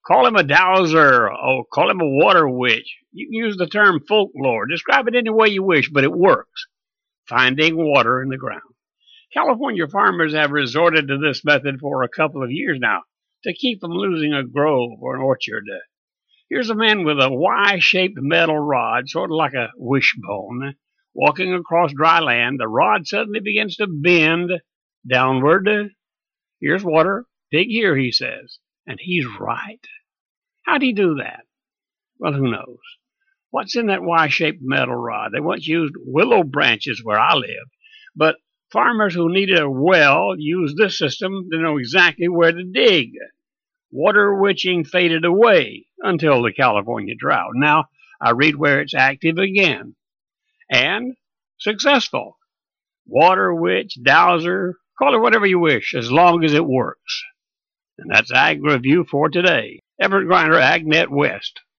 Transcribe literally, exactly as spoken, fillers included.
Call him a dowser, or call him a water witch. You can use the term folklore. Describe it any way you wish, but it works. Finding water in the ground. California farmers have resorted to this method for a couple of years now to keep from losing a grove or an orchard. Here's a man with a Y-shaped metal rod, sort of like a wishbone, walking across dry land. The rod suddenly begins to bend downward. Here's water. Dig here, he says. And he's right. How'd he do that? Well, who knows? What's in that Y-shaped metal rod? They once used willow branches where I live, but farmers who needed a well used this system to know exactly where to dig. Water witching faded away until the California drought. Now I read where it's active again. And successful. Water witch, dowser, call it whatever you wish, as long as it works. And that's Ag Review for today. Everett Griner, AgNet West.